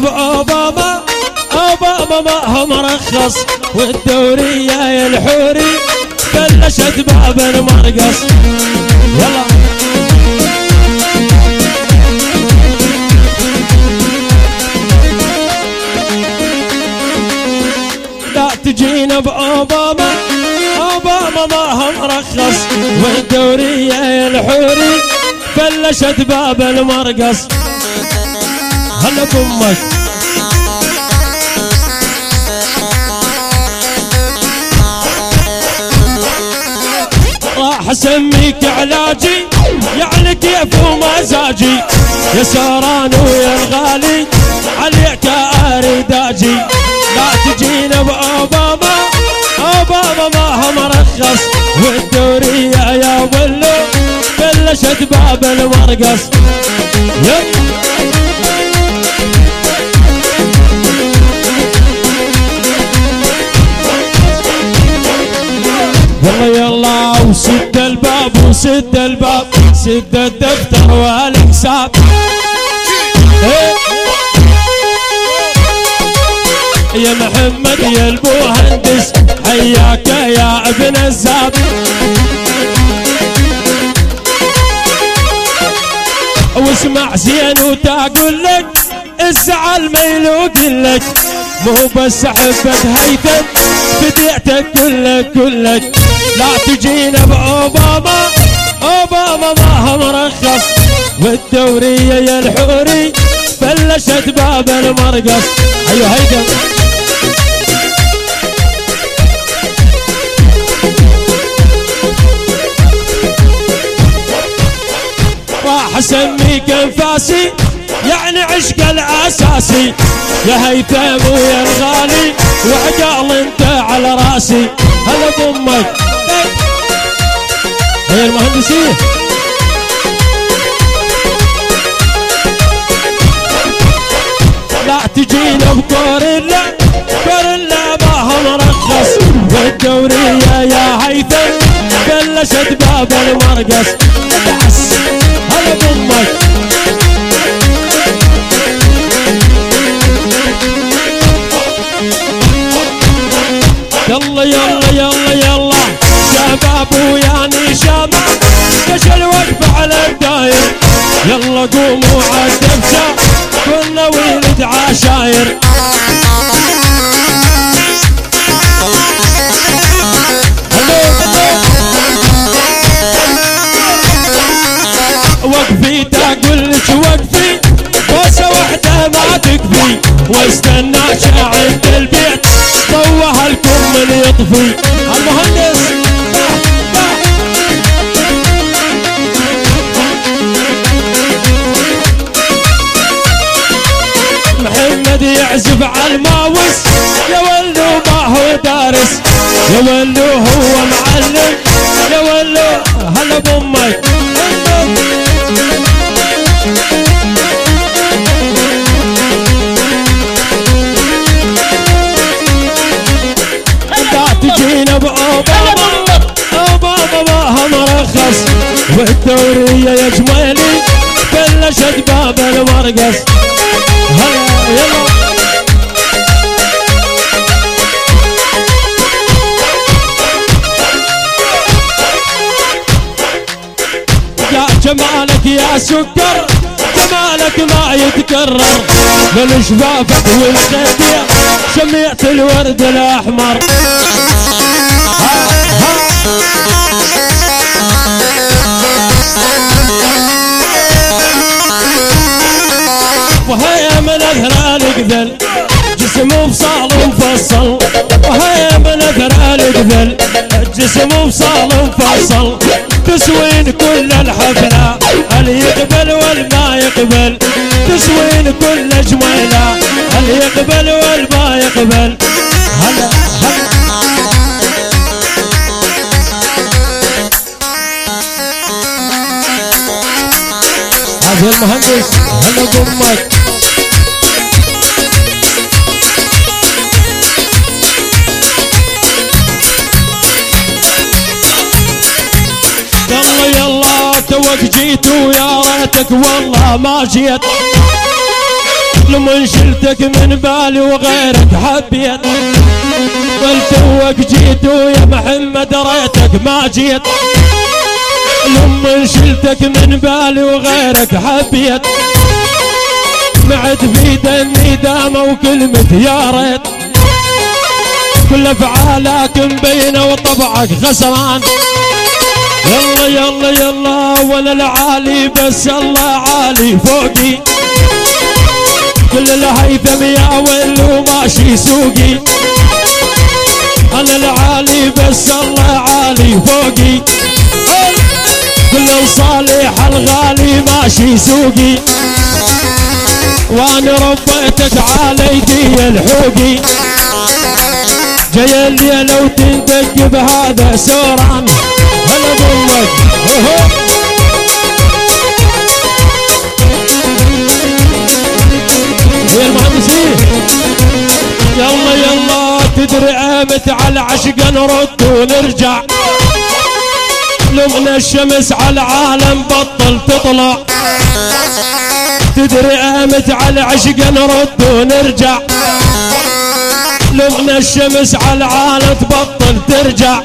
بأوباما أوباما ما هو مرخص، والدورية يا الحوري بلشت باب المرقص. يلا لا تجينا بأوباما أوباما ما هو مرخص، والدورية يا الحوري بلشت باب المرقص. هلا بأمك راح اسميك علاجي يعني كيف ومزاجي، يا سهران ويا الغالي عليك اريداجي. لا تجينا بأوباما أوباما ما هو مرخص، والدورية يا ولو بلشت باب المرقص. يلا يلا وسد الباب وسد الباب، سد الدفتر والحساب. يا محمد يا المهندس حياك يا ابن الزاب. واسمع زين وتقول لك الزعل ما يلوق لك، مو بس احبك هيثم بديعتك كلك. لا تجينا بأوباما أوباما ما هو مرخص، والدورية يا الحوري بلشت باب المرقص. ايوه هيثم راح اسميك انفاسي يعني عشق الاساسي، يا هيثم ويا الغالي وعقال انت على راسي. هلا بامك هي المهندسين لا تجينا بكوريلا كوريلا ما هو مرخص، والدورية يا هيثم بلشت باب المرقص. هلا بامك يلا يلا يلا يلا شباب وياني شامع دش الوقفة على الداير. يلا قوموا عالدبشة كنا ولد عشاير. وقفي تقول لك وقفي بوسة وحدة ما تكفي، واستناك عند البيت ضوها الكم اللي يطفي. المهندس محمد يعزف على الماوس، يا ولو ما هو دارس، يا ولو هو معلم، يا ولو هلا بامك. تجينا بأوباما أوباما ما هو مرخص، والدورية يا جمالي بلشت باب المرقص. هلا يلا يا جمالك يا سكر جمالك ما يتكرر، من شبابك والخديع شميت الورد الأحمر. وهي من أثر القذل جسمه بصال مفصل، وهي من أثر القذل جسمه بصال مفصل. تسوين كل الحفلة اللي يقبل والما يقبل، تسوين كل جميلة اللي يقبل والما يقبل. هلا هذا المهندس هلا بامك. يلا يلا توك جيت ويا ريتك والله ما جيت. لمن شلتك من بالي وغيرك حبيت، والتوك جيت ويا محمد ريتك ما جيت. لمن شلتك من بالي وغيرك حبيت، معد في دمي دامه وكلمة يا ريت. كل افعالك مبينه وطبعك خسران. يلا يلا يلا ولا العالي بس الله عالي فوقي. كل الهيثم يا ويل وماشي سوقي. انا العالي بس الله عالي فوقي. كل صالح الغالي ماشي سوقي. وانا ربيتك على يدي الحوقي. جاي الليلة وتندق بهذا سوران. هلا بامك يا المهندسين. يلا يلا تدري امت على عشق نرد ونرجع. لمن الشمس على العالم بطل تطلع. تدري امت على عشق نرد ونرجع. لمن الشمس على العالم تبطل ترجع.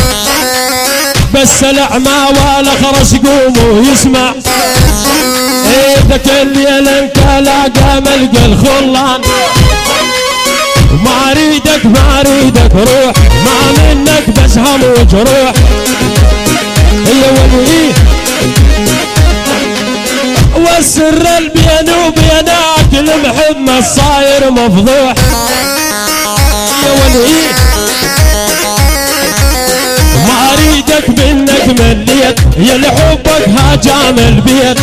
بس الاعمى والاخرس قوموا يسمع. ايه ذاك الليل انت لاقى ملقى الخلان. ما اريدك ما اريدك روح، ما منك بس هم وجروح. هي ولي والسر البين وبينك المحب صاير مفضوح. يا ولي ما اريدك منك مليت، يا لحبك هاجام البيت.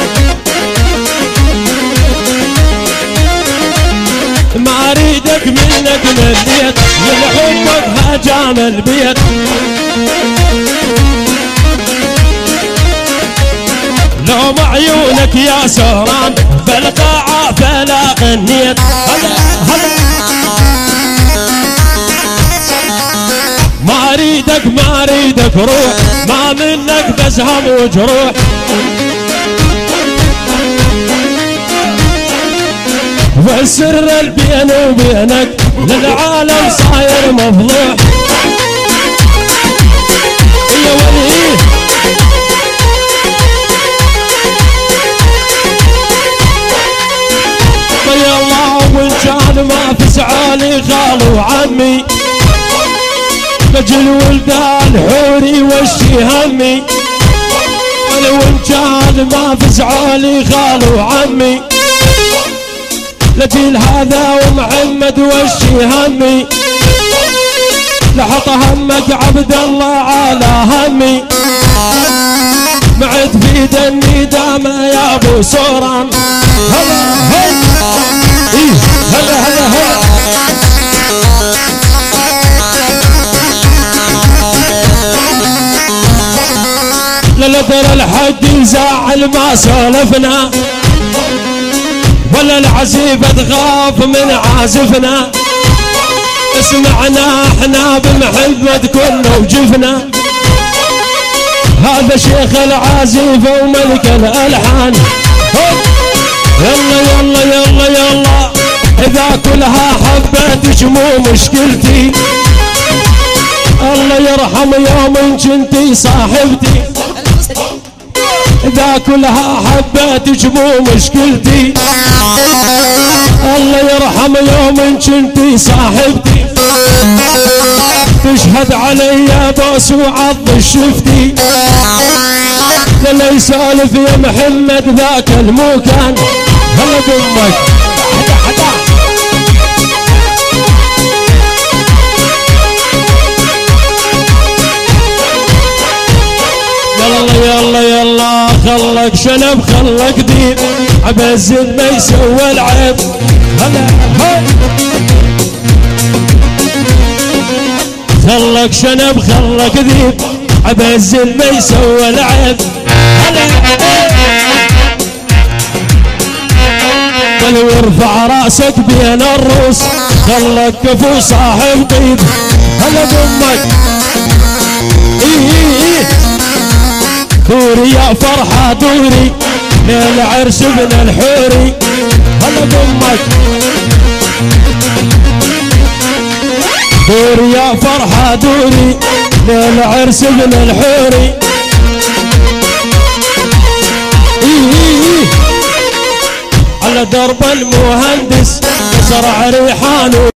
ما اريدك منك مليت، يا لحبك هاجام البيت. لو بعيونك يا سهران بالقاعة فلا غنيت. هلا هلا ما اريدك ما اريدك روح، ما منك بس هم وجروح. والسر البين وبينك للعالم صاير مفضوح. يا ولي يا الله وان كان ما فزعالي خالو عمي. لجل ولدان حوري وشي همي. وان كان ما فزعالي خالو عمي. لجل هذا ومحمد وشي همي. لحط همك عبد الله على همي. معد في دمي دامه يا ابو سوران. هلا هلا هلا هلا لا ترى الحد يزعل ما سولفنا، ولا العزيفة تخاف من عازفنا. اسمعنا احنا بمحمد كنا وجفنا. هذا شيخ العازيفة وملك الالحان. يلا يلا يلا يلا اذا كلها حبيتك مو مشكلتي. الله يرحم يوم كنتي صاحبتي. اذا كلها حبيتك مو مشكلتي. الله يرحم يوم كنتي صاحبتي. تشهد علي بوس وعض الشفتي. لا يسالف يا محمد ذاك المكان. هلا بامك يلا يلا يلا خلك شنب خلك ديب. عبز ما يسوى العيب. هلا خلك شنب خلك ذيب. عبز ما يسوى العيب. هلا بل وارفع راسك بين الروس. خلك كفو صاحب طيب. هلا بامك دوري يا فرحة دوري للعرس ابن الحوري. هلا بامك دوري يا فرحة دوري للعرس ابن الحوري. على درب المهندس زرع ريحان